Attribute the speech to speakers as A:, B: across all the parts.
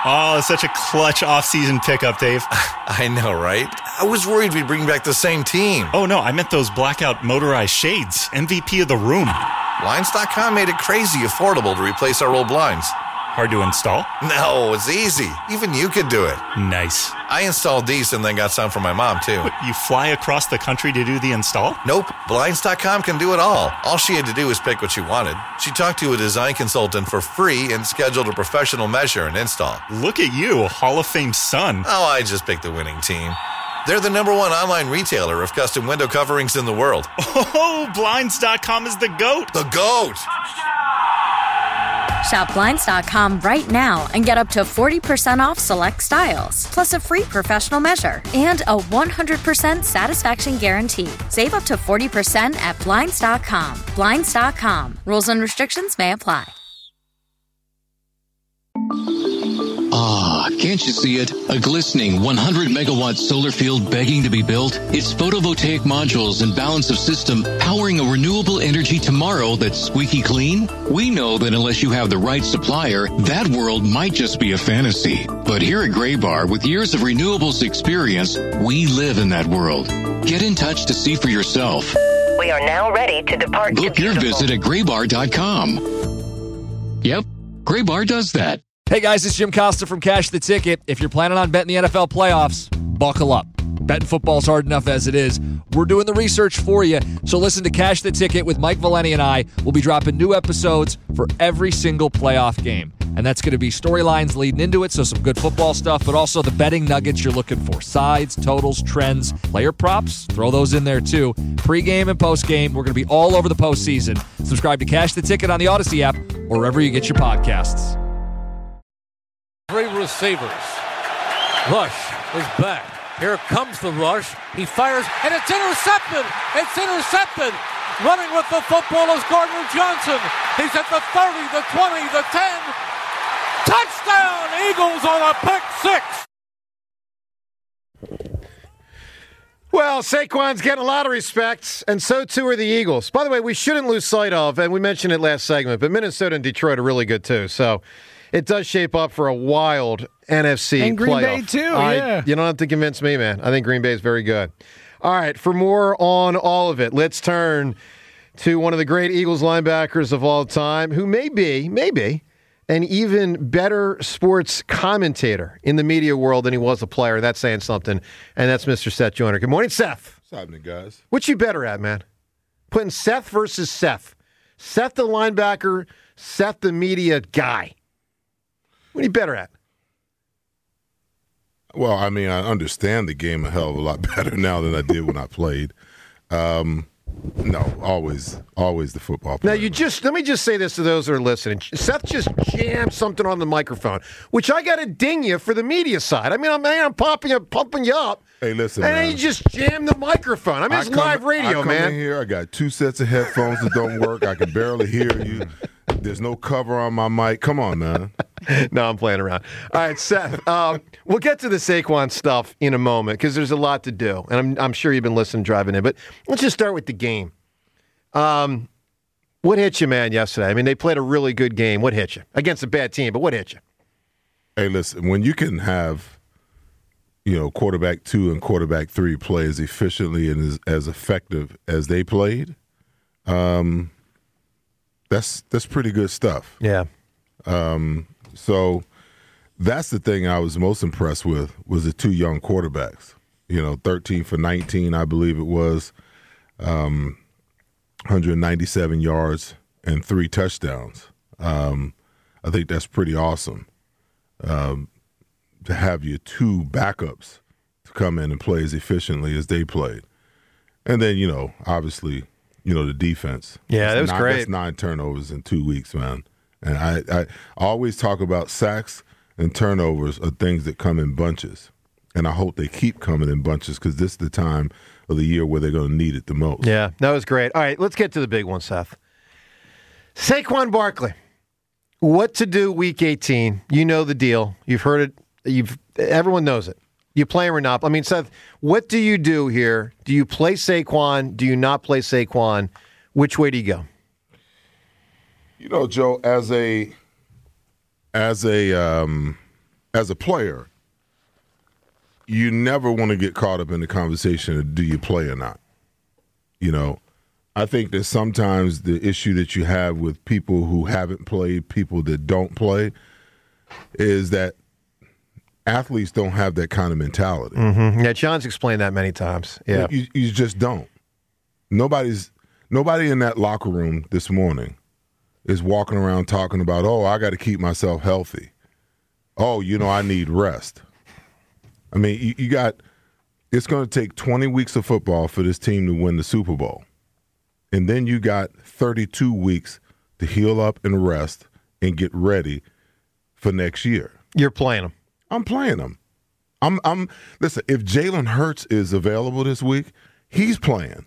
A: Oh, such a clutch off-season pickup, Dave.
B: I know, right? I was worried we'd bring back the same team.
A: Oh, no, I meant those blackout motorized shades. MVP of the room.
B: Blinds.com made it crazy affordable to replace our old blinds.
A: Hard to install?
B: No, it's easy. Even you could do it.
A: Nice.
B: I installed these and then got some for my mom, too.
A: What, you fly across the country to do the install?
B: Nope. Blinds.com can do it all. All she had to do was pick what she wanted. She talked to a design consultant for free and scheduled a professional measure and install.
A: Look at you, Hall of Fame son.
B: Oh, I just picked the winning team. They're the #1 online retailer of custom window coverings in the world.
A: Oh, Blinds.com is the GOAT.
B: The GOAT!
C: Shop Blinds.com right now and get up to 40% off select styles, plus a free professional measure and a 100% satisfaction guarantee. Save up to 40% at Blinds.com. Blinds.com. Rules and restrictions may apply.
D: Ah, can't you see it? A glistening 100-megawatt solar field begging to be built? Its photovoltaic modules and balance of system powering a renewable energy tomorrow that's squeaky clean? We know that unless you have the right supplier, that world might just be a fantasy. But here at Graybar, with years of renewables experience, we live in that world. Get in touch to see for yourself.
E: We are now ready to depart.
D: Book your visit at graybar.com. Yep, Graybar does that.
F: Hey guys, it's Jim Costa from Cash the Ticket. If you're planning on betting the NFL playoffs, buckle up. Betting football's hard enough as it is. We're doing the research for you. So listen to Cash the Ticket with Mike Valeni and I. We'll be dropping new episodes for every single playoff game. And that's going to be storylines leading into it, so some good football stuff, but also the betting nuggets you're looking for. Sides, totals, trends, player props, throw those in there too. Pre-game and post-game, we're going to be all over the postseason. Subscribe to Cash the Ticket on the Odyssey app or wherever you get your podcasts.
G: 3 receivers. Rush is back. Here comes the rush. He fires, and it's intercepted. It's intercepted. Running with the football is Gardner Johnson. He's at the 30, the 20, the 10. Touchdown, Eagles on a pick six.
H: Well, Saquon's getting a lot of respect, and so too are the Eagles. By the way, we shouldn't lose sight of, and we mentioned it last segment, but Minnesota and Detroit are really good too. So it does shape up for a wild NFC
I: and Green
H: playoff.
I: Bay too, yeah.
H: You don't have to convince me, man. I think Green Bay is very good. All right, for more on all of it, let's turn to one of the great Eagles linebackers of all time, who may be an even better sports commentator in the media world than he was a player. That's saying something, and that's Mr. Seth Joyner. Good morning, Seth.
J: What's happening, guys?
H: What you better at, man? Putting Seth versus Seth. Seth the linebacker, Seth the media guy. What are you better at?
J: Well, I mean, I understand the game a hell of a lot better now than I did when I played. No, always the football player.
H: Now, let me just say this to those who are listening. Seth just jammed something on the microphone, which I got to ding you for the media side. I mean, I'm pumping you up.
J: Hey, listen,
H: and
J: man.
H: then you just jammed the microphone. I mean, it's live radio,
J: I come in here, I got 2 sets of headphones that don't work. I can barely hear you. There's no cover on my mic. Come on, man.
H: No, I'm playing around. All right, Seth, we'll get to the Saquon stuff in a moment because there's a lot to do, and I'm sure you've been listening driving in, but let's just start with the game. What hit you, man, yesterday? I mean, they played a really good game. What hit you? Against a bad team, but what hit you?
J: Hey, listen, when you can have, quarterback 2 and quarterback 3 play as efficiently and as effective as they played, that's pretty good stuff.
H: Yeah.
J: So that's the thing I was most impressed with was the 2 young quarterbacks. 13 for 19, I believe it was, 197 yards and 3 touchdowns. I think that's pretty awesome to have your 2 backups to come in and play as efficiently as they played. And then, obviously, the defense.
H: Yeah, that was great.
J: That's 9 turnovers in 2 weeks, man. And I always talk about sacks and turnovers are things that come in bunches. And I hope they keep coming in bunches because this is the time of the year where they're going to need it the most.
H: Yeah, that was great. All right, let's get to the big one, Seth. Saquon Barkley. What to do week 18. You know the deal. You've heard it. Everyone knows it. You play him or not. I mean, Seth, what do you do here? Do you play Saquon? Do you not play Saquon? Which way do you go?
J: Joe, as a as a player, you never want to get caught up in the conversation of do you play or not. You know, I think that sometimes the issue that you have with people who haven't played, people that don't play, is that athletes don't have that kind of mentality.
H: Mm-hmm. Yeah, John's explained that many times. Yeah,
J: you just don't. Nobody in that locker room this morning is walking around talking about, oh, I got to keep myself healthy. Oh, I need rest. I mean, it's going to take 20 weeks of football for this team to win the Super Bowl. And then you got 32 weeks to heal up and rest and get ready for next year.
H: You're playing them.
J: I'm playing them. Listen, if Jalen Hurts is available this week, he's playing.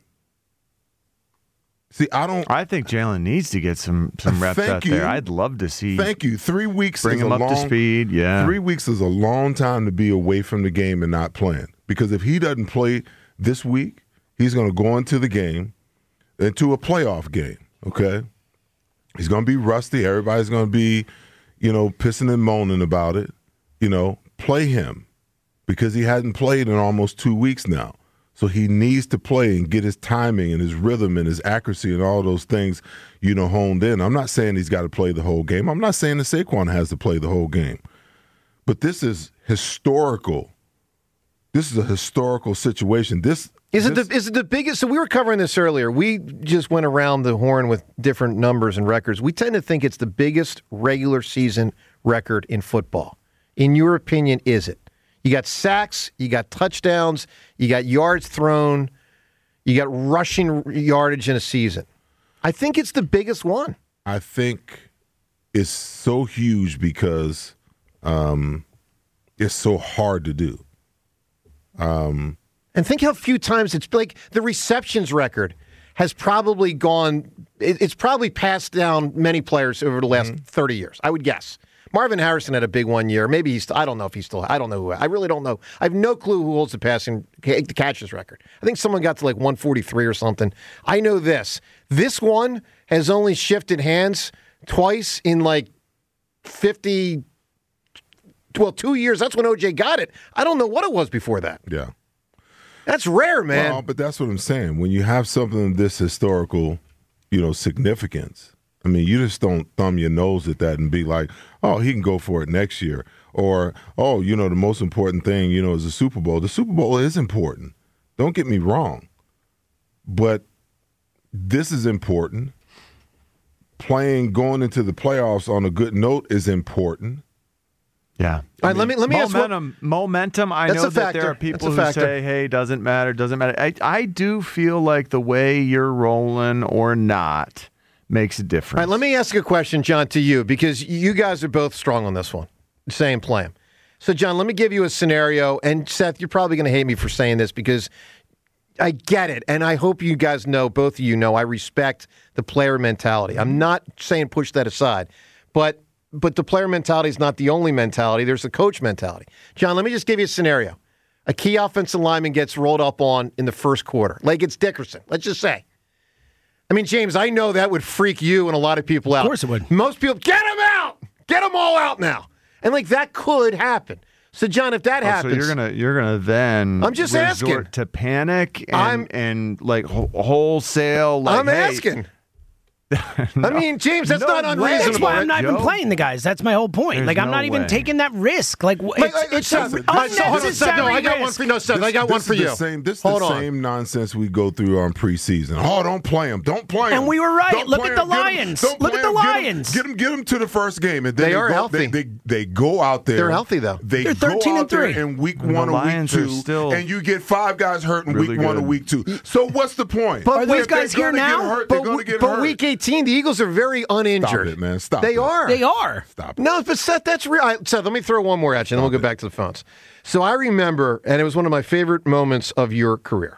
J: See, I think
I: Jalen needs to get some reps out there. I'd love to see.
J: Thank you. 3 weeks
I: bring him up to speed. Yeah,
J: 3 weeks is a long time to be away from the game and not playing. Because if he doesn't play this week, he's going to go into the game, into a playoff game. Okay, he's going to be rusty. Everybody's going to be, pissing and moaning about it. Play him because he hadn't played in almost 2 weeks now. So he needs to play and get his timing and his rhythm and his accuracy and all those things, honed in. I'm not saying he's got to play the whole game. I'm not saying that Saquon has to play the whole game. But this is historical. This is a historical situation. Is it the biggest?
H: So we were covering this earlier. We just went around the horn with different numbers and records. We tend to think it's the biggest regular season record in football. In your opinion, is it? You got sacks, you got touchdowns, you got yards thrown, you got rushing yardage in a season. I think it's the biggest one.
J: I think it's so huge because it's so hard to do.
H: And think how few times it's like the receptions record has probably gone, it's probably passed down many players over the last 30 years, I would guess. Marvin Harrison had a big 1 year. Maybe I don't know if he's still, I don't know who, I really don't know. I have no clue who holds the catches record. I think someone got to like 143 or something. I know this one has only shifted hands twice in like 2 years. That's when OJ got it. I don't know what it was before that.
J: Yeah.
H: That's rare, man.
J: Well, but that's what I'm saying. When you have something of this historical, significance, I mean, you just don't thumb your nose at that and be like, oh, he can go for it next year. Or, oh, the most important thing, is the Super Bowl. The Super Bowl is important. Don't get me wrong. But this is important. Going into the playoffs on a good note is important.
I: Yeah.
H: All right, let me ask
I: momentum. I know that there are people who say, hey, doesn't matter. I do feel like the way you're rolling or not makes a difference.
H: All right, let me ask a question, John, to you, because you guys are both strong on this one. Same plan. So, John, let me give you a scenario, and Seth, you're probably going to hate me for saying this because I get it, and I hope you guys know, both of you know, I respect the player mentality. I'm not saying push that aside, but the player mentality is not the only mentality. There's the coach mentality. John, let me just give you a scenario. A key offensive lineman gets rolled up on in the first quarter, like it's Dickerson, let's just say. I mean, James, I know that would freak you and a lot of people out.
K: Of course it would.
H: Most people, get him out! Get them all out now. And, that could happen. So, John, if that happens...
I: So you're gonna then
H: I'm just
I: resort
H: asking.
I: to panic and wholesale...
H: I'm asking. No. I mean, James, that's not unreasonable.
K: That's why I'm not even playing the guys. That's my whole point.
I: There's
K: I'm not even taking that risk. It's
H: unnecessary. I got one for you. Seth, I got one for you.
J: This is the same nonsense we go through on preseason. Oh, don't play them. Don't play them.
K: And we were right. Look at the Lions. Look at the Lions.
J: Get them to the first game. And then
H: they are healthy.
J: They go out there.
H: They're healthy, though.
J: They're
K: 13-3
J: in week 1 or week 2, and you get 5 guys hurt in week 1 or week 2. So what's the point?
K: But these guys here now?
H: But week 18, the Eagles are very uninjured.
J: Stop it, man. Stop
H: They
J: it.
H: are.
K: They are.
J: Stop it.
H: No, but Seth, that's real. Seth, let me throw one more at you, and then we'll go back to the phones. So I remember, and it was one of my favorite moments of your career.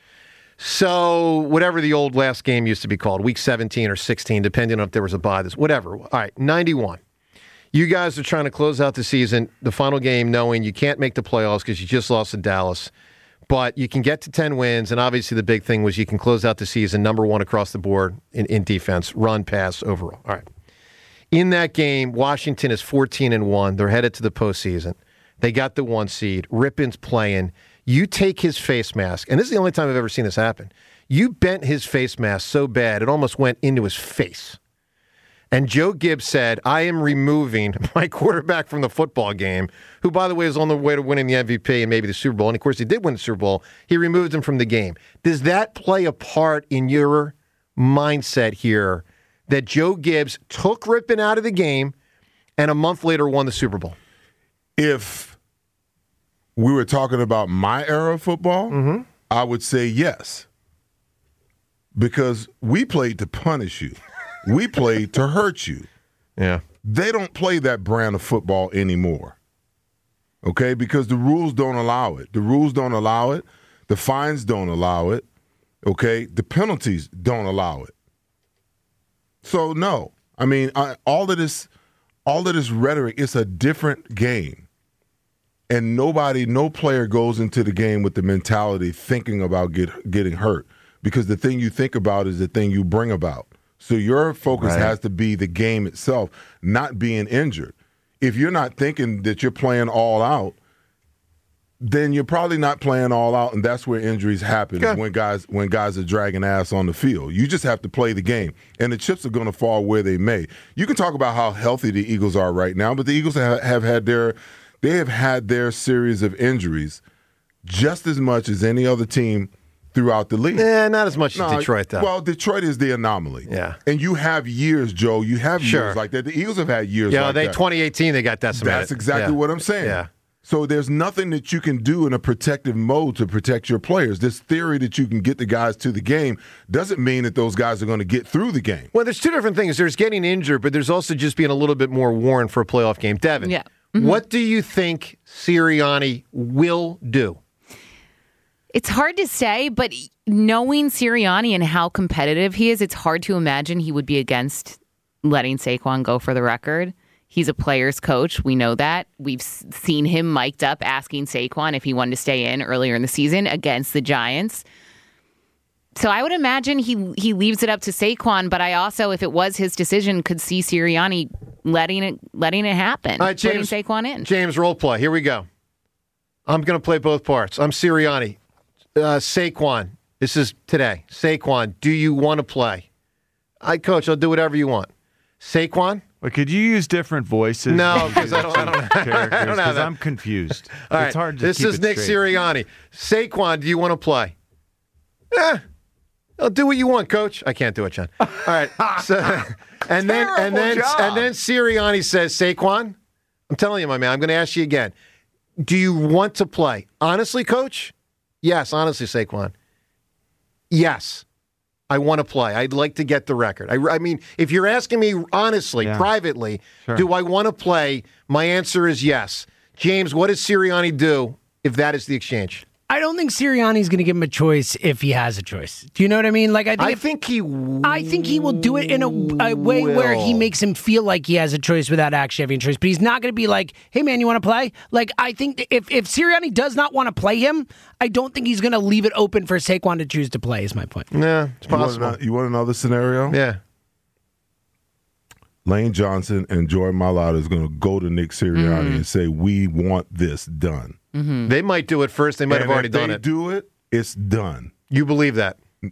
H: So whatever the old last game used to be called, week 17 or 16, depending on if there was a bye, whatever. All right, 91. You guys are trying to close out the season, the final game, knowing you can't make the playoffs because you just lost to Dallas. But you can get to 10 wins, and obviously the big thing was you can close out the season number 1 across the board in defense, run, pass, overall. All right. In that game, Washington is 14-1. They're headed to the postseason. They got the 1 seed. Rypien's playing. You take his face mask, and this is the only time I've ever seen this happen. You bent his face mask so bad it almost went into his face. And Joe Gibbs said, I am removing my quarterback from the football game, who, by the way, is on the way to winning the MVP and maybe the Super Bowl. And, of course, he did win the Super Bowl. He removed him from the game. Does that play a part in your mindset here that Joe Gibbs took Rypien out of the game and a month later won the Super Bowl?
J: If we were talking about my era of football, I would say yes. Because we played to punish you. We played to hurt you.
H: Yeah.
J: They don't play that brand of football anymore. Okay? Because the rules don't allow it. The rules don't allow it. The fines don't allow it. Okay? The penalties don't allow it. So, no. I mean, all of this rhetoric, it's a different game. And no player goes into the game with the mentality thinking about getting hurt. Because the thing you think about is the thing you bring about. So your focus has to be the game itself, not being injured. If you're not thinking that you're playing all out, then you're probably not playing all out, and that's where injuries happen, is when guys are dragging ass on the field. You just have to play the game, and the chips are going to fall where they may. You can talk about how healthy the Eagles are right now, but the Eagles have had their series of injuries just as much as any other team throughout the league.
H: Not as much as Detroit, though.
J: Well, Detroit is the anomaly.
H: Yeah.
J: And you have years, Joe. You have years like that. The Eagles have had years like that.
H: 2018, they got decimated.
J: That's exactly what I'm saying.
H: Yeah.
J: So there's nothing that you can do in a protective mode to protect your players. This theory that you can get the guys to the game doesn't mean that those guys are going to get through the game.
H: Well, there's two different things. There's getting injured, but there's also just being a little bit more worn for a playoff game. Devin, what do you think Sirianni will do?
L: It's hard to say, but knowing Sirianni and how competitive he is, it's hard to imagine he would be against letting Saquon go for the record. He's a player's coach. We know that. We've seen him mic'd up asking Saquon if he wanted to stay in earlier in the season against the Giants. So I would imagine he leaves it up to Saquon, but I also, if it was his decision, could see Sirianni letting it happen,
H: all right, James,
L: putting Saquon in.
H: James, role play. Here we go. I'm going to play both parts. I'm Sirianni. Saquon, this is today. Saquon, do you want to play? Coach, I'll do whatever you want. Saquon?
I: But could you use different voices?
H: No, because I don't have
I: that. I'm confused.
H: All right,
I: it's hard to
H: this
I: keep
H: is
I: it
H: Nick
I: straight.
H: Sirianni. Saquon, do you want to play? I'll do what you want, Coach. I can't do it, John. All right. So, and then Sirianni says, Saquon, I'm telling you, my man, I'm going to ask you again. Do you want to play? Honestly, Coach? Yes, honestly, Saquon. Yes, I want to play. I'd like to get the record. I mean, if you're asking me honestly, privately, do I want to play? My answer is yes. James, what does Sirianni do if that is the exchange?
K: I don't think Sirianni's going to give him a choice if he has a choice. Do you know what I mean? Like,
H: I think he
K: will do it in a way where he makes him feel like he has a choice without actually having a choice. But he's not going to be like, hey, man, you want to play? Like, I think if Sirianni does not want to play him, I don't think he's going to leave it open for Saquon to choose to play, is my point.
H: Yeah, it's possible.
J: You want another scenario?
H: Yeah.
J: Lane Johnson and Joy Mailata is going to go to Nick Sirianni and say, we want this done.
H: Mm-hmm. They might do it first. They might have already done it.
J: If they do it, it's done.
H: You believe that?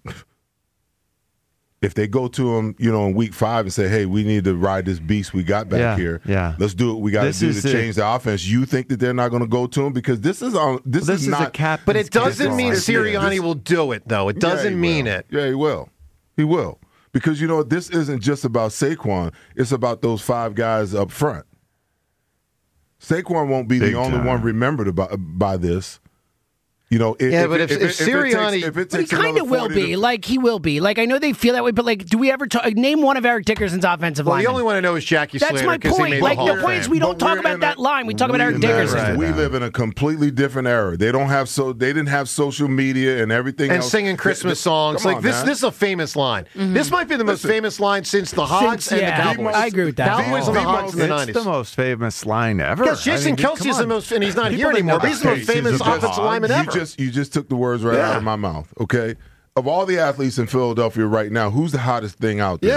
J: If they go to him, in week 5 and say, hey, we need to ride this beast we got back here.
I: Yeah.
J: Let's do what we got to do to change the offense. You think that they're not going to go to him? Because this is not.
I: A captain's
H: but it doesn't mean
I: captain.
H: Sirianni will do it, though. It doesn't mean it.
J: Yeah, he will. He will. Because, this isn't just about Saquon. It's about those 5 guys up front. Saquon won't be the only one remembered by this.
H: But if Sirianni,
K: but he kind of will be. Like, he will be. Like, I know they feel that way, but like, do we ever name one of Eric Dickerson's offensive linemen?
H: The only one I know is Jackie Slater.
K: That's my point. Like, the point is we don't talk about that line. We talk about Eric Dickerson.
J: We live in a completely different era. They didn't have social media and everything
H: and
J: else.
H: Singing Christmas songs. Like, this is a famous line. Mm-hmm. This might be the most famous line since the Hogs and the Cowboys.
K: I agree with that.
H: Cowboys and the Hogs in the 90s.
I: It's the most famous line ever.
H: Yes, Jason Kelce is the most, and he's not here anymore, but he's the most famous offensive lineman ever.
J: You just took the words right out of my mouth, okay? Of all the athletes in Philadelphia right now, who's the hottest thing out there?
H: Yeah.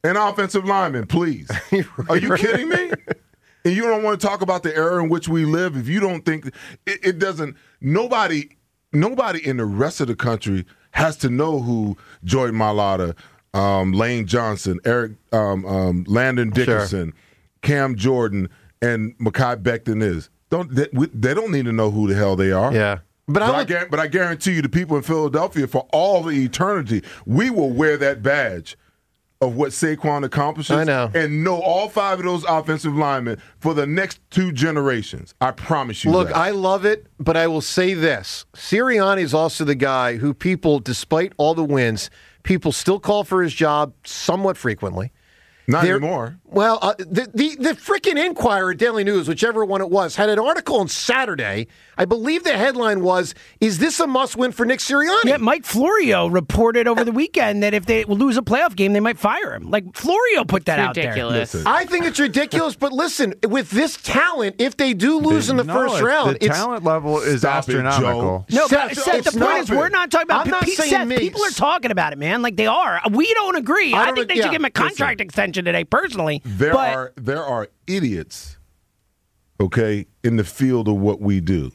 J: and offensive linemen, please. Are you kidding me? And you don't want to talk about the era in which we live if you don't think it doesn't. Nobody in the rest of the country has to know who Jordan Mailata, Lane Johnson, Eric Landon Dickerson, Cam Jordan, and Mekhi Becton is. They don't need to know who the hell they are.
H: Yeah.
J: But I guarantee you, the people in Philadelphia, for all the eternity, we will wear that badge of what Saquon accomplishes.
H: I know.
J: And know all 5 of those offensive linemen for the next 2 generations. I promise you
H: Look,
J: that.
H: I love it, but I will say this. Sirianni is also the guy who people, despite all the wins, people still call for his job somewhat frequently.
J: Not anymore.
H: Well, the freaking Inquirer, Daily News, whichever one it was, had an article on Saturday. I believe the headline was, "Is this a must-win for Nick Sirianni?"
K: Yeah, Mike Florio reported over the weekend that if they lose a playoff game, they might fire him. Like, Florio put that out there.
L: Ridiculous.
H: I think it's ridiculous, but listen, with this talent, if they do lose in the first round,
I: the talent level is astronomical.
K: No, Seth, the point is, we're not talking about.
H: I'm not saying
K: Seth,
H: me.
K: people are talking about it, man. Like they are. We don't agree. I think they should give him a contract extension today, personally.
J: There are idiots, okay, in the field of what we do.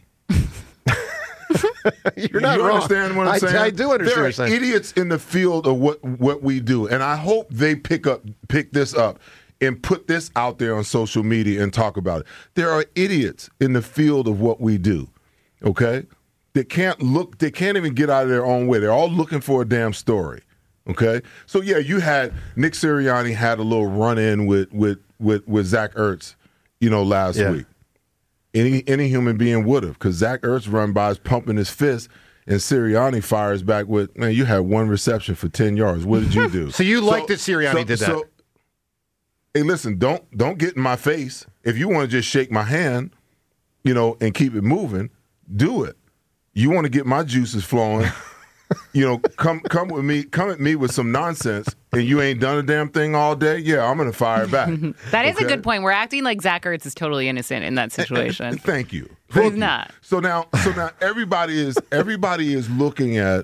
H: You're not
J: you
H: wrong.
J: Understand what I'm saying?
H: I do understand what you're saying.
J: There are idiots in the field of what we do, and I hope they pick this up and put this out there on social media and talk about it. There are idiots in the field of what we do, okay? They can't even get out of their own way. They're all looking for a damn story. Okay, so yeah, Nick Sirianni had a little run-in with Zach Ertz, last week. Any human being would have, because Zach Ertz run by is pumping his fist, and Sirianni fires back with, "Man, you had 1 reception for 10 yards. What did you do?"
H: So you like that Sirianni did that? So,
J: hey, listen, don't get in my face. If you want to just shake my hand, and keep it moving, do it. You want to get my juices flowing. Come at me with some nonsense, and you ain't done a damn thing all day. Yeah, I'm gonna fire back.
L: That is a good point. We're acting like Zach Ertz is totally innocent in that situation.
J: Thank you.
L: He's not.
J: So now everybody is looking at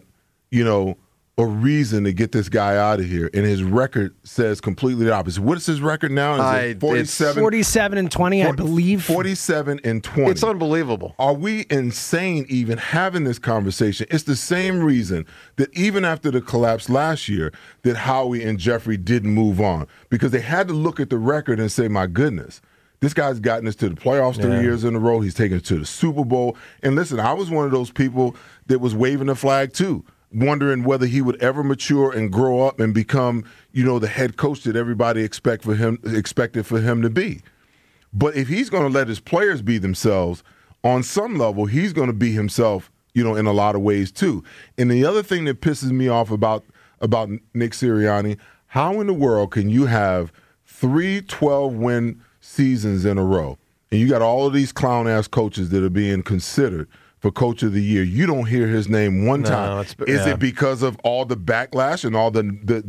J: a reason to get this guy out of here, and his record says completely the opposite. What is his record now? Is it 47?
K: 47-20, I believe.
J: 47-20.
H: It's unbelievable.
J: Are we insane even having this conversation? It's the same reason that even after the collapse last year, that Howie and Jeffrey didn't move on, because they had to look at the record and say, my goodness, this guy's gotten us to the playoffs 3 years in a row. He's taken us to the Super Bowl. And listen, I was one of those people that was waving the flag too, wondering whether he would ever mature and grow up and become, the head coach that everybody expected for him to be. But if he's going to let his players be themselves, on some level, he's going to be himself, in a lot of ways too. And the other thing that pisses me off about Nick Sirianni, how in the world can you have 3 12-win seasons in a row, and you got all of these clown-ass coaches that are being considered for Coach of the Year? You don't hear his name one time. Is it because of all the backlash and all the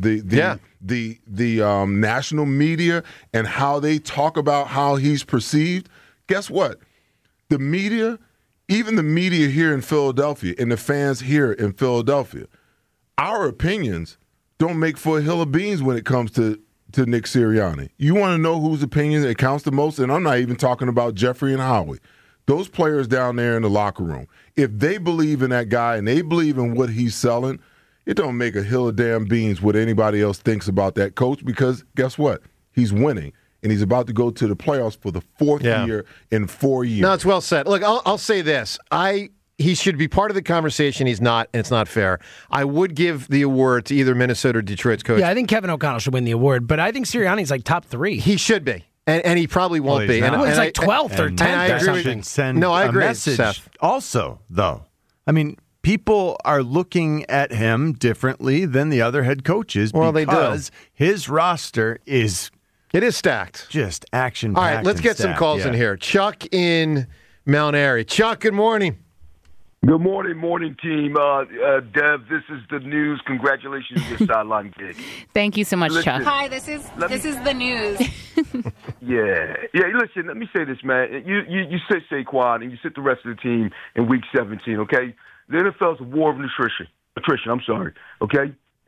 J: national media and how they talk about how he's perceived? Guess what? The media, even the media here in Philadelphia and the fans here in Philadelphia, our opinions don't make for a hill of beans when it comes to Nick Sirianni. You want to know whose opinion it counts the most? And I'm not even talking about Jeffrey and Howie. Those players down there in the locker room, if they believe in that guy and they believe in what he's selling, it don't make a hill of damn beans what anybody else thinks about that coach, because guess what? He's winning, and he's about to go to the playoffs for the 4th year in 4 years.
H: No, it's well said. Look, I'll say this. He should be part of the conversation. He's not, and it's not fair. I would give the award to either Minnesota or Detroit's coach.
K: Yeah, I think Kevin O'Connell should win the award, but I think Sirianni's like top 3.
H: He should be. And he probably won't be.
K: And he's like 12th or 10th or something.
H: I agree,
I: message
H: Seth.
I: Also, though, I mean, people are looking at him differently than the other head coaches because his roster is
H: stacked.
I: Just action.
H: All right, let's get some calls in here. Chuck in Mount Airy. Chuck, good morning.
M: Good morning, team. Dev, this is the news. Congratulations on your sideline gig.
L: Thank you so much, Chuck.
N: Hi, this is the news.
M: Yeah. Listen, let me say this, man. You sit Saquon and you sit the rest of the team in Week 17. Okay, the NFL is a war of attrition. I'm sorry. Okay,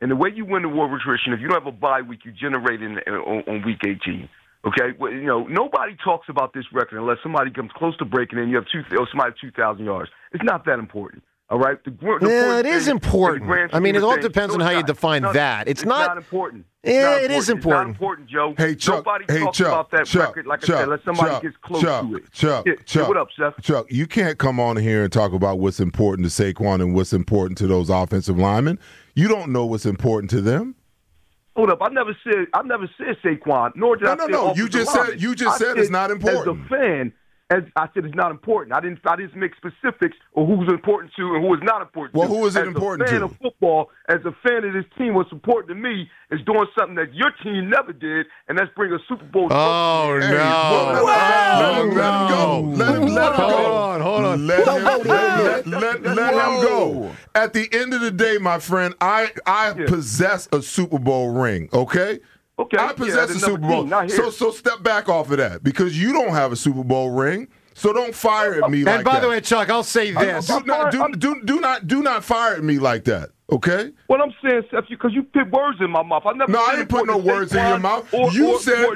M: And the way you win the war of attrition, if you don't have a bye week, you generate it on week 18. Okay? Well, nobody talks about this record unless somebody comes close to breaking it and you have somebody 2,000 yards. It's not that important. All right?
H: It is important. I mean, it all depends on how you define that. It's not important. Yeah, it is important.
M: It's not important, Joe.
J: Hey, Chuck.
M: Nobody talks about that record. Like I said, unless somebody gets close to it.
J: Chuck,
M: what up, Seth?
J: Chuck, you can't come on here and talk about what's important to Saquon and what's important to those offensive linemen. You don't know what's important to them.
M: Hold up! I never said Saquon, nor did I say.
J: No. You just said it's not important.
M: As a fan, as I said, it's not important. I didn't make specifics of who's important to and who is not important.
J: Well,
M: to.
J: who is it important to?
M: As a fan of football, as a fan of this team, what's important to me is doing something that your team never did, and that's bring a Super Bowl.
H: Oh no!
J: Let him go. Let him go.
H: Hold on.
J: Let him go. At the end of the day, my friend, I possess a Super Bowl ring. Okay.
M: Okay.
J: I possess a Super Bowl. So step back off of that because you don't have a Super Bowl ring. So don't fire at me like that.
H: And by the way, Chuck, I'll say this:
J: do not fire at me like that. Okay.
M: What I'm saying, Seth, because you put words in my mouth.
J: I didn't put no words in your mouth. You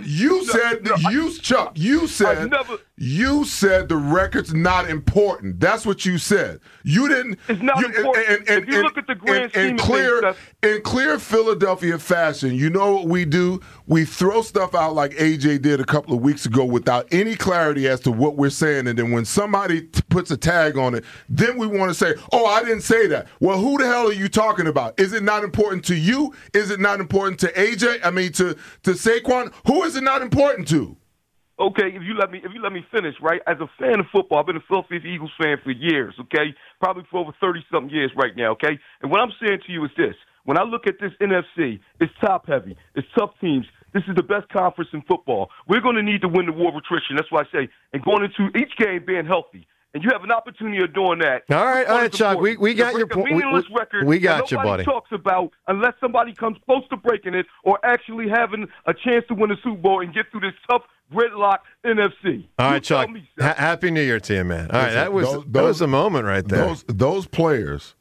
J: said the record's not important. That's what you said. You didn't.
M: It's not important. If you look at the grand scheme of things,
J: in clear Philadelphia fashion, you know what we do? We throw stuff out like AJ did a couple of weeks ago without any clarity as to what we're saying, and then when somebody puts a tag on it, then we want to say, "Oh, I didn't say that." Well, who the hell are you talking about? Is it not important to you? Is it not important to AJ? I mean, to Saquon? Who is it not important to?
M: Okay, if you let me finish, right? As a fan of football, I've been a Philadelphia Eagles fan for years, okay? Probably for over 30-something years right now, okay? And what I'm saying to you is this. When I look at this NFC, it's top-heavy. It's tough teams. This is the best conference in football. We're going to need to win the war of attrition. That's why I say, and going into each game being healthy. And you have an opportunity of doing that.
H: All right, Chuck. We got your point. We got you, buddy.
M: Nobody talks about unless somebody comes close to breaking it or actually having a chance to win the Super Bowl and get through this tough gridlock NFC.
H: All right, Chuck. Happy New Year to you, man. All right, that was a moment right there.
J: Those players,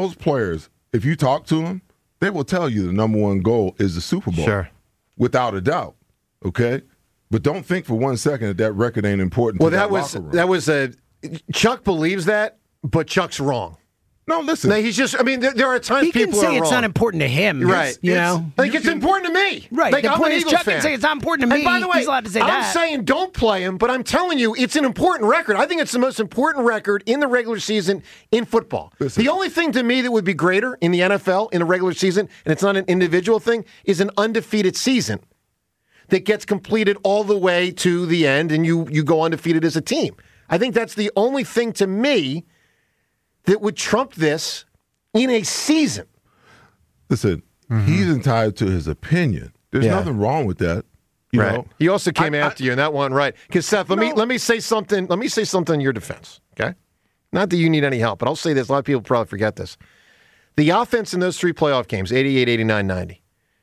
J: if you talk to them, they will tell you the number one goal is the Super Bowl.
H: Sure.
J: Without a doubt. Okay? But don't think for 1 second that record ain't important to that locker room.
H: That was a Chuck believes that, but Chuck's wrong.
J: No, listen.
H: No, he's just. I mean, there are times people are wrong.
K: He can say it's not important to him,
H: right?
K: You know,
H: like it's important to me,
K: right?
H: Like,
K: the
H: I'm
K: point
H: an
K: is,
H: Eagles
K: Chuck
H: fan.
K: can say it's not important to me.
H: And by the way,
K: he's allowed to say that.
H: I'm saying don't play him, but I'm telling you, it's an important record. I think it's the most important record in the regular season in football. Listen. The only thing to me that would be greater in the NFL in the regular season, and it's not an individual thing, is an undefeated season that gets completed all the way to the end, and you go undefeated as a team. I think that's the only thing to me that would trump this in a season.
J: Listen, he's entitled to his opinion. There's nothing wrong with that. You know?
H: He also came after you, and that one right. Because Seth, let me say something. Let me say something in your defense. Okay, not that you need any help, but I'll say this. A lot of people probably forget this. The offense in those three playoff games: 88, 89, 90.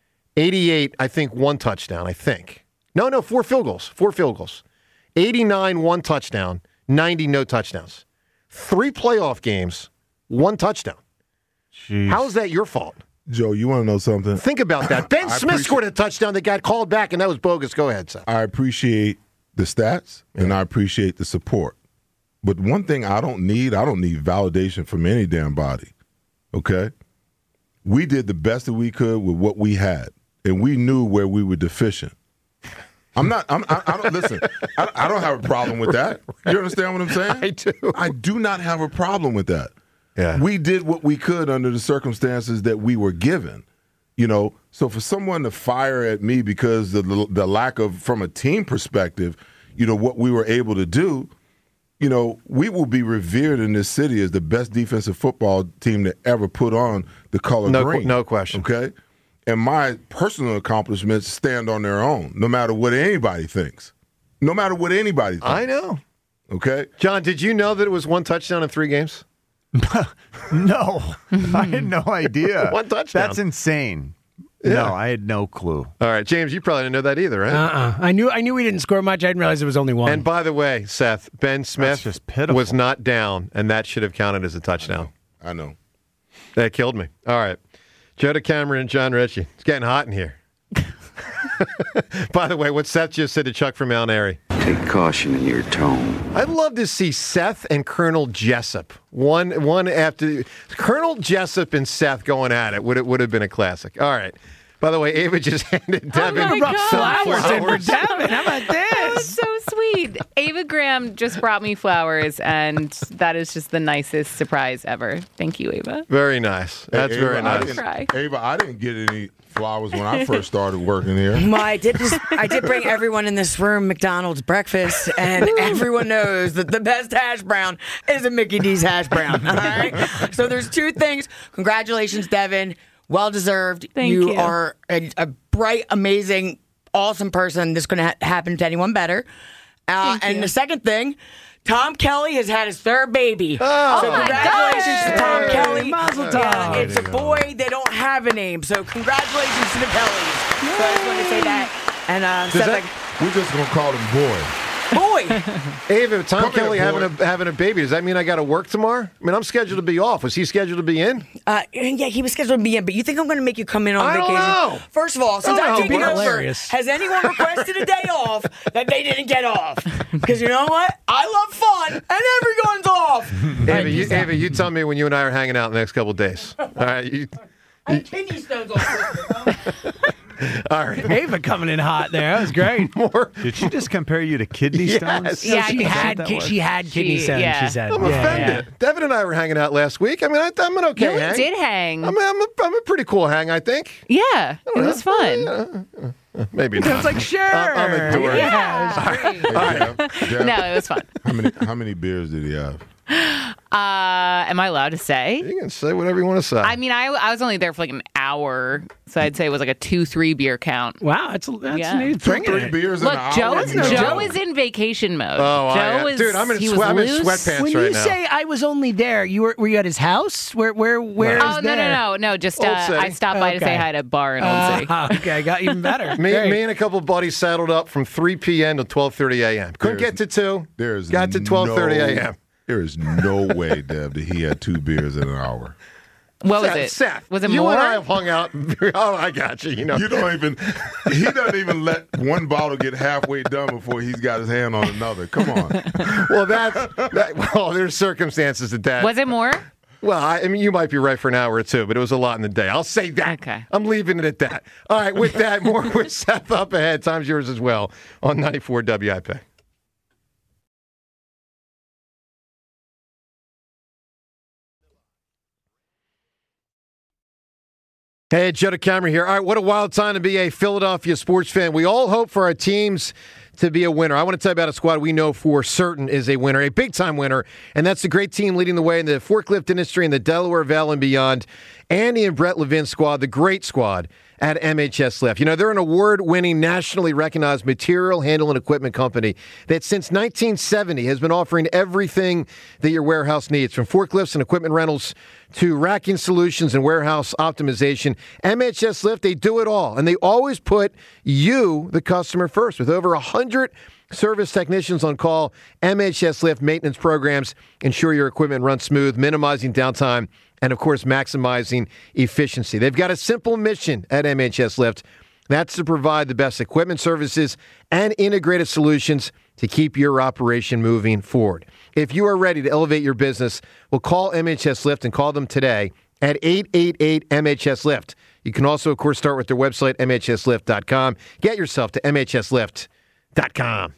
H: 88, I think, 1 touchdown. I think. No, 4 field goals. 4 field goals. 89, 1 touchdown. 90, no touchdowns. 3 playoff games, 1 touchdown.
I: Jeez.
H: How is that your fault?
J: Joe, you want to know something?
H: Think about that. Ben Smith scored a touchdown that got called back, and that was bogus. Go ahead, Seth.
J: I appreciate the stats, and I appreciate the support. But one thing I don't need validation from any damn body, okay? We did the best that we could with what we had, and we knew where we were deficient. I don't listen. I don't have a problem with that. You understand what I'm saying?
H: I do.
J: I do not have a problem with that.
H: Yeah.
J: We did what we could under the circumstances that we were given. You know, so for someone to fire at me because the lack of, from a team perspective, you know, what we were able to do, you know, we will be revered in this city as the best defensive football team to ever put on the color green.
H: No question.
J: Okay? And my personal accomplishments stand on their own, no matter what anybody thinks. No matter what anybody thinks.
H: I know.
J: Okay?
H: John, did you know that it was 1 touchdown in 3 games?
I: No. I had no idea.
H: 1 touchdown.
I: That's insane.
H: Yeah.
I: No, I had no clue.
H: All right, James, you probably didn't know that either, right?
K: I knew we didn't score much. I didn't realize it was only 1.
H: And by the way, Seth, Ben Smith was not down, and that should have counted as a touchdown.
J: I know.
H: That killed me. All right. Joe DeCamera and John Ritchie. It's getting hot in here. By the way, what Seth just said to Chuck from Mount Airy.
O: Take caution in your tone.
H: I'd love to see Seth and Colonel Jessup. One after Colonel Jessup and Seth going at it. Would have been a classic. All right. By the way, Ava just handed Devin
K: flowers in for Devin. How about this?
L: That was so sweet. Ava Graham just brought me flowers, and that is just the nicest surprise ever. Thank you, Ava.
H: Very nice. That's
J: Ava,
H: very nice.
J: Ava, I didn't get any flowers when I first started working here.
P: I did bring everyone in this room McDonald's breakfast, and everyone knows that the best hash brown is a Mickey D's hash brown. All right? So there's two things. Congratulations, Devin. Well deserved.
L: Thank you.
P: You are a bright, amazing, awesome person. This couldn't happen to anyone better. And the second thing, Tom Kelly has had his third baby.
H: Oh,
P: so congratulations to Tom Kelly.
K: Mazel tov.
P: Yeah, it's a boy. They don't have a name. So congratulations to the Kellys. So I just wanted to say that. And
J: We're just going to call him Boy.
P: Boy.
H: Ava, Tom Kelly
J: here,
H: having a baby. Does that mean I got to work tomorrow? I mean, I'm scheduled to be off. Was he scheduled to be in?
P: Yeah, he was scheduled to be in, but you think I'm going to make you come in on vacation?
H: I don't know.
P: First of all, since I've taken over,
K: hilarious.
P: has anyone requested a day off that they didn't get off? Because you know what? I love fun, and everyone's off.
H: Ava, you tell me when you and I are hanging out in the next couple of days. All right.
P: I had kidney stones on Christmas.
H: All right.
K: Ava coming in hot there. That was great.
H: More.
I: Did she just compare you to kidney stones?
K: Yeah, she had kidney stones, she said.
H: I'm offended.
K: Yeah.
H: Devin and I were hanging out last week. I mean, I'm an okay hang.
L: We did hang.
H: I'm a pretty cool hang, I think.
L: Yeah, it was fun.
H: Maybe not.
K: It's like, sure.
H: I'm a dork.
L: Yeah, no, it was fun.
J: How many beers did he have?
L: Am I allowed to say?
H: You can say whatever you want to say.
L: I mean, I was only there for like an hour, so I'd say it was like a 2-3 beer count.
K: Wow, that's
L: yeah.
J: 2-3 beers
L: Look,
J: in an hour.
L: Joe is in vacation mode.
H: Oh,
L: Joe is,
H: dude, I'm in sweatpants
K: when
H: right
K: you
H: now.
K: say I was only there, were you at his house? Where is there?
L: No. Just
H: Old City.
L: I stopped by to say hi to Bar in Old City.
K: Okay, got even better.
H: Me and a couple of buddies saddled up from 3 p.m. to 12:30 a.m. Couldn't get to 2. Got to 12:30 a.m.
J: There is no way, Deb, that he had 2 beers in an hour.
L: What was it?
H: Seth,
L: was it
H: you
L: more?
H: You and I have hung out. Oh, I got you. You know,
J: he doesn't even let one bottle get halfway done before he's got his hand on another. Come on.
H: Well, there's circumstances that.
L: Was it more?
H: Well, I mean, you might be right for an hour or two, but it was a lot in the day. I'll say that.
L: Okay.
H: I'm leaving it at that. All right, with that, more with Seth up ahead. Time's yours as well on 94 WIP. Hey, Joe DeCamera here. All right, what a wild time to be a Philadelphia sports fan. We all hope for our teams to be a winner. I want to tell you about a squad we know for certain is a winner, a big-time winner, and that's the great team leading the way in the forklift industry in the Delaware Valley and beyond. Andy and Brett Levin's squad, the great squad at MHS Lift. You know, they're an award-winning, nationally recognized material handling equipment company that since 1970 has been offering everything that your warehouse needs, from forklifts and equipment rentals to racking solutions and warehouse optimization. MHS Lift, they do it all, and they always put you, the customer, first. With over 100 service technicians on call, MHS Lift maintenance programs ensure your equipment runs smooth, minimizing downtime, and, of course, maximizing efficiency. They've got a simple mission at MHS Lift. That's to provide the best equipment services and integrated solutions to keep your operation moving forward. If you are ready to elevate your business, well, call MHS Lift and call them today at 888-MHS-LIFT. You can also, of course, start with their website, MHSLift.com. Get yourself to MHSLift.com.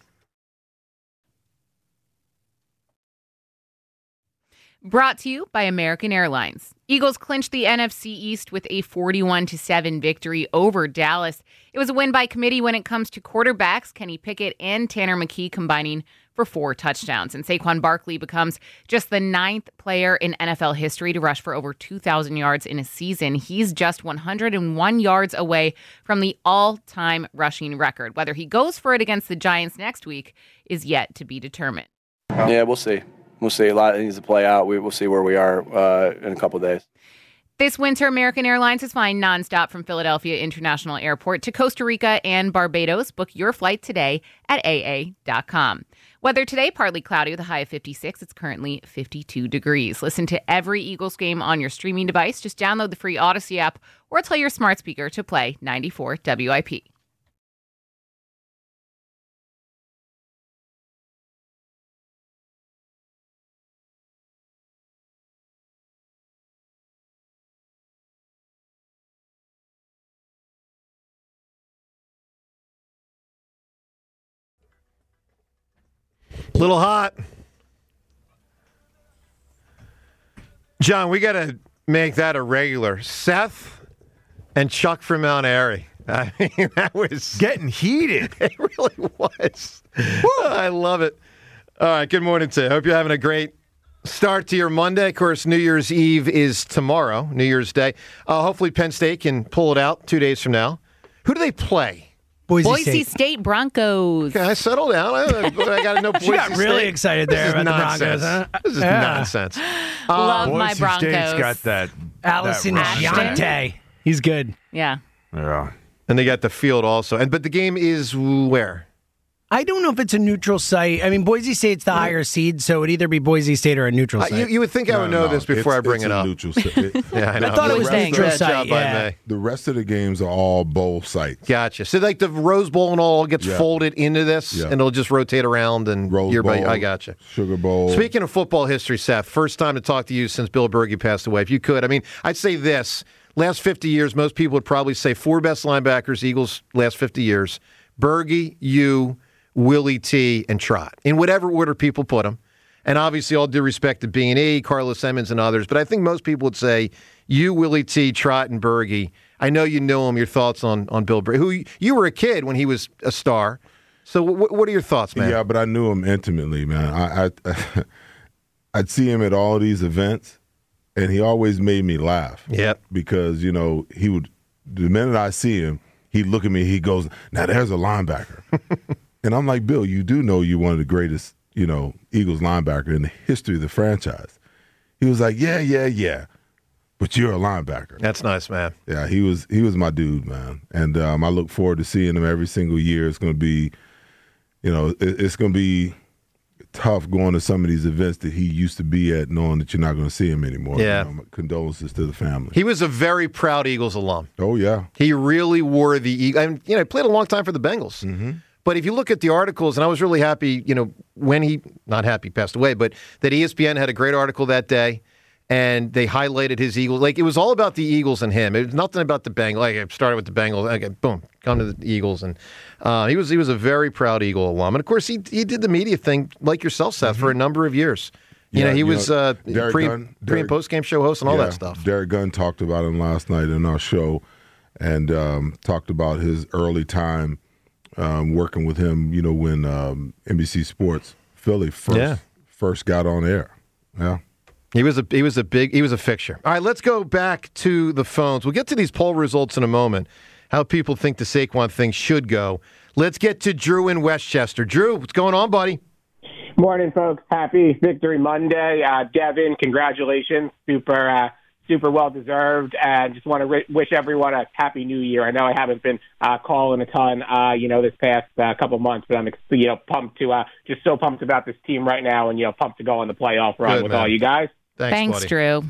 L: Brought to you by American Airlines. Eagles clinched the NFC East with a 41-7 victory over Dallas. It was a win by committee when it comes to quarterbacks. Kenny Pickett and Tanner McKee combining for 4 touchdowns. And Saquon Barkley becomes just the 9th player in NFL history to rush for over 2,000 yards in a season. He's just 101 yards away from the all-time rushing record. Whether he goes for it against the Giants next week is yet to be determined.
Q: Yeah, we'll see. We'll see. A lot needs to play out. We'll see where we are in a couple of days.
L: This winter, American Airlines is flying nonstop from Philadelphia International Airport to Costa Rica and Barbados. Book your flight today at AA.com. Weather today, partly cloudy with a high of 56. It's currently 52 degrees. Listen to every Eagles game on your streaming device. Just download the free Odyssey app or tell your smart speaker to play 94 WIP.
H: Little hot. John, we got to make that a regular. Seth and Chuck from Mount Airy. I mean, that was
I: getting heated.
H: It really was. I love it. All right, good morning to you. Hope you're having a great start to your Monday. Of course, New Year's Eve is tomorrow, New Year's Day. Hopefully Penn State can pull it out 2 days from now. Who do they play?
L: Boise State Broncos.
H: Can I settle down? I got to know Boise State.
K: You got really excited there about
H: nonsense.
K: The Broncos, huh?
H: This is nonsense.
L: Love
I: Boise
L: my Broncos.
I: State's got that.
K: Allison Giante. He's good.
L: Yeah.
H: And they got the field also. But the game is where?
K: I don't know if it's a neutral site. I mean, Boise State's the higher seed, so it'd either be Boise State or a neutral site.
H: You would think I would know this before I bring it up.
J: Neutral site.
H: Yeah, I know.
K: I thought it was a neutral site.
J: The rest of the games are all bowl sites.
H: Gotcha. So like the Rose Bowl and all gets folded into this, and it'll just rotate around and
J: Rose
H: year by
J: Bowl,
H: year. I gotcha.
J: Sugar Bowl.
H: Speaking of football history, Seth, first time to talk to you since Bill Berge passed away. If you could, I mean, I'd say this. Last 50 years, most people would probably say 4 best linebackers, Eagles, last 50 years. Berge, you, Willie T, and Trott, in whatever order people put them. And obviously, all due respect to B&E, Carlos Emmons, and others, but I think most people would say you, Willie T, Trott, and Berge. I know you know him. Your thoughts on Bill Berge, who you were a kid when he was a star. So what are your thoughts, man?
J: Yeah, but I knew him intimately, man. I'd see him at all these events, and he always made me laugh.
H: Yep.
J: Because, you know, he would, the minute I see him, he'd look at me, he goes, now there's a linebacker. And I'm like, Bill, you do know you're one of the greatest, you know, Eagles linebacker in the history of the franchise. He was like, yeah, but you're a linebacker.
H: That's nice, man.
J: Yeah, he was my dude, man. And I look forward to seeing him every single year. It's going to be, you know, it's going to be tough going to some of these events that he used to be at, knowing that you're not going to see him anymore.
H: Yeah.
J: You know, condolences to the family.
H: He was a very proud Eagles alum.
J: Oh, yeah.
H: He really wore the Eagles. And, you know, he played a long time for the Bengals.
J: Mm-hmm.
H: But if you look at the articles, and I was really happy, you know, when he, not happy, passed away, but that ESPN had a great article that day, and they highlighted his Eagles. Like, it was all about the Eagles and him. It was nothing about the Bengals. Like, it started with the Bengals. Okay, boom, come to the Eagles. And he was a very proud Eagle alum. And, of course, he did the media thing, like yourself, Seth, for a number of years. You know, he was pre- and post-game show host and all that stuff.
J: Derek Gunn talked about him last night in our show and talked about his early time working with him, you know, when NBC Sports Philly first got on air. Yeah.
H: He was a fixture. All right, let's go back to the phones. We'll get to these poll results in a moment, how people think the Saquon thing should go. Let's get to Drew in Westchester. Drew, what's going on, buddy?
Q: Morning, folks. Happy Victory Monday. Devin, congratulations. Super well-deserved, and just want to wish everyone a happy new year. I know I haven't been calling a ton, this past couple months, but I'm, pumped to, just so pumped about this team right now and, pumped to go on the playoff run with all you guys.
L: Thanks,
H: buddy.
L: Drew.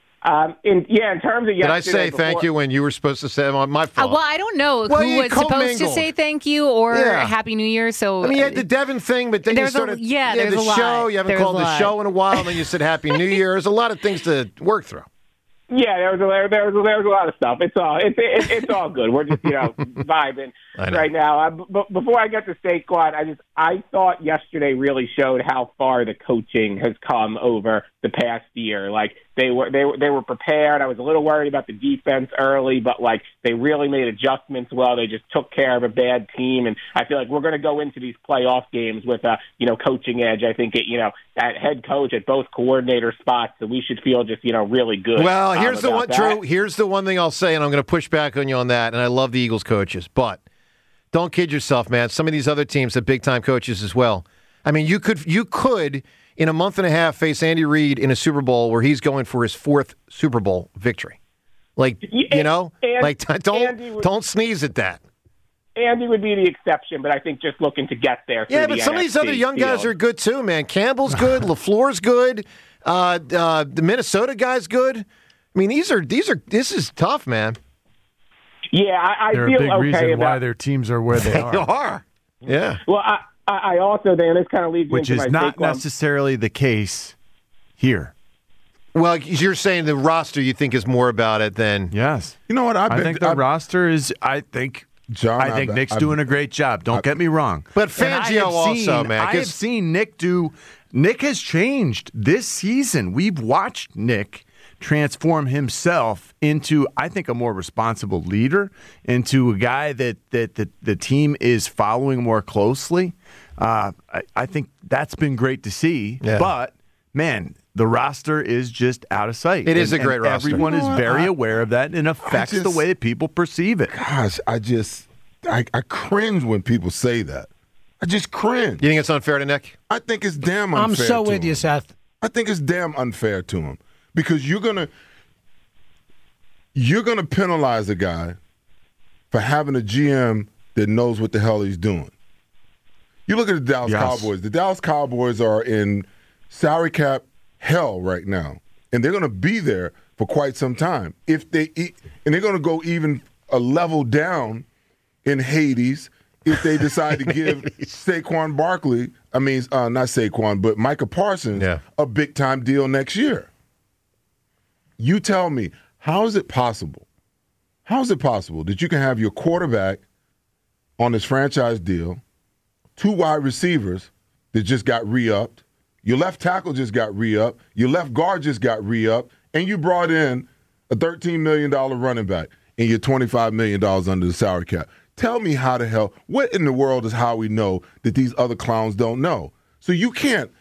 Q: In terms of yesterday,
H: did I say thank you when you were supposed to say it on my fault?
L: Well, I don't know who was supposed to say thank you or Happy New Year. So
H: I mean, you had the Devin thing, but then you started
L: there's
H: the
L: a
H: show.
L: Lot.
H: You haven't called the show in a while, and then you said Happy New Year. There's a lot of things to work through.
Q: Yeah, there was a lot of stuff. It's all good. We're just vibing right now. But before I get to Saquon, I thought yesterday really showed how far the coaching has come over the past year. Like they were prepared. I was a little worried about the defense early, but like they really made adjustments well. They just took care of a bad team, and I feel like we're going to go into these playoff games with a coaching edge. I think at head coach at both coordinator spots, so we should feel just really good.
H: Well, here's the one, Drew. Here's the one thing I'll say, and I'm going to push back on you on that. And I love the Eagles coaches, but don't kid yourself, man. Some of these other teams have big time coaches as well. I mean, you could in a month and a half face Andy Reid in a Super Bowl where he's going for his 4th Super Bowl victory. Like, you know,
Q: Andy
H: don't sneeze at that.
Q: Andy would be the exception, but I think just looking to get there.
H: Yeah, but some of these other young guys are good too, man. Campbell's good, LaFleur's good, the Minnesota guy's good. I mean, this is tough, man.
Q: Yeah, I
I: They're
Q: feel
I: a big
Q: okay
I: reason
Q: about
I: why their teams are where they are.
H: They are. Yeah.
Q: Well, I also, Dan, this kind of leads
I: Which
Q: into
I: is
Q: my
I: not
Q: Saquon.
I: necessarily the case here.
H: Well, you're saying the roster you think is more about it than
I: Yes.
J: You know what?
I: I think the roster is.
J: John,
I: I think Nick's doing a great job. Don't get me wrong.
H: But Fangio also, man.
I: I have seen Nick do. Nick has changed this season. We've watched Nick transform himself into, I think, a more responsible leader, into a guy that the team is following more closely. I think that's been great to see.
H: Yeah.
I: But, man, the roster is just out of sight.
H: It is a great roster.
I: Everyone is very aware of that, and it affects the way that people perceive it.
J: Gosh, I cringe when people say that. I just cringe.
H: You think it's unfair to Nick?
J: I think it's damn unfair.
K: I'm so
J: to
K: with
J: him.
K: you, Seth.
J: I think it's damn unfair to him because you're gonna penalize a guy for having a GM that knows what the hell he's doing. You look at the Dallas Cowboys. The Dallas Cowboys are in salary cap hell right now, and they're going to be there for quite some time. And they're going to go even a level down in Hades if they decide to give Saquon Barkley, not Saquon, but Micah Parsons, a big-time deal next year. You tell me, how is it possible? How is it possible that you can have your quarterback on this franchise deal, 2 wide receivers that just got re-upped, your left tackle just got re-upped, your left guard just got re-upped, and you brought in a $13 million running back and you're $25 million under the salary cap? Tell me how the hell, what in the world is how we know that these other clowns don't know? So you can't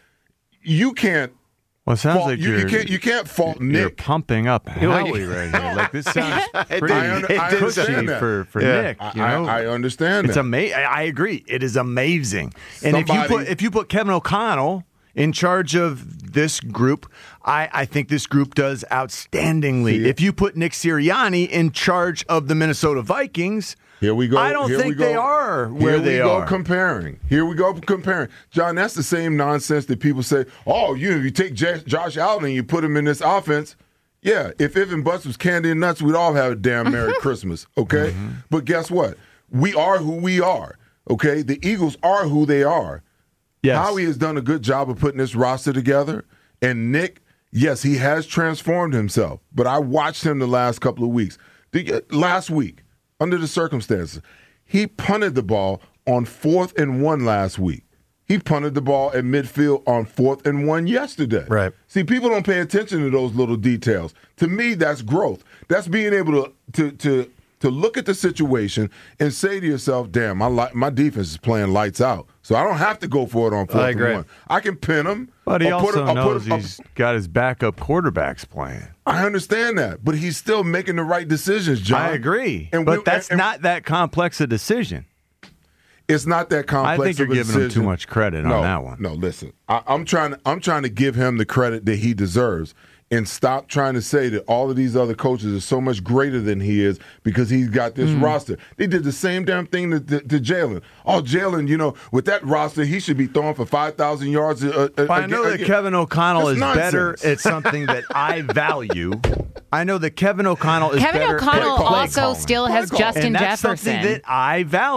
I: Well, it sounds
J: fault,
I: like
J: you can't fault Nick.
I: You're pumping up Howie right here. Like, this sounds pretty cushy for Nick. You know?
J: I understand
I: it's
J: that.
I: I agree. It is amazing. And if you put Kevin O'Connell in charge of this group, I think this group does outstandingly. If you put Nick Sirianni in charge of the Minnesota Vikings,
J: here we go.
I: I don't think they are where they are.
J: Here we go comparing. John, that's the same nonsense that people say, oh, you take Josh Allen and you put him in this offense. Yeah, if and Buts was candy and nuts, we'd all have a damn Merry Christmas, okay? Mm-hmm. But guess what? We are who we are, okay? The Eagles are who they are. Yes. Howie has done a good job of putting this roster together. And Nick, yes, he has transformed himself. But I watched him the last couple of weeks. Last week, under the circumstances, he punted the ball on 4th and 1 last week. He punted the ball at midfield on 4th and 1 yesterday.
H: Right.
J: See, people don't pay attention to those little details. To me, that's growth. That's being able to look at the situation and say to yourself, damn, my defense is playing lights out. So I don't have to go for it on 4th and 1. I can pin him.
I: But he also knows he's got his backup quarterbacks playing.
J: I understand that, but he's still making the right decisions, John.
I: I agree. But that's not that complex a decision.
J: It's not that complex.
I: I think you're giving him too much credit on that one.
J: No, listen. I'm trying to give him the credit that he deserves. And stop trying to say that all of these other coaches are so much greater than he is because he's got this roster. They did the same damn thing to Jalen. Oh, Jalen, with that roster, he should be throwing for 5,000 yards.
I: I know that Kevin O'Connell is better at something that I value. I know that Kevin O'Connell is better.
L: Kevin O'Connell also still has Justin Jefferson.
I: That's something that I value.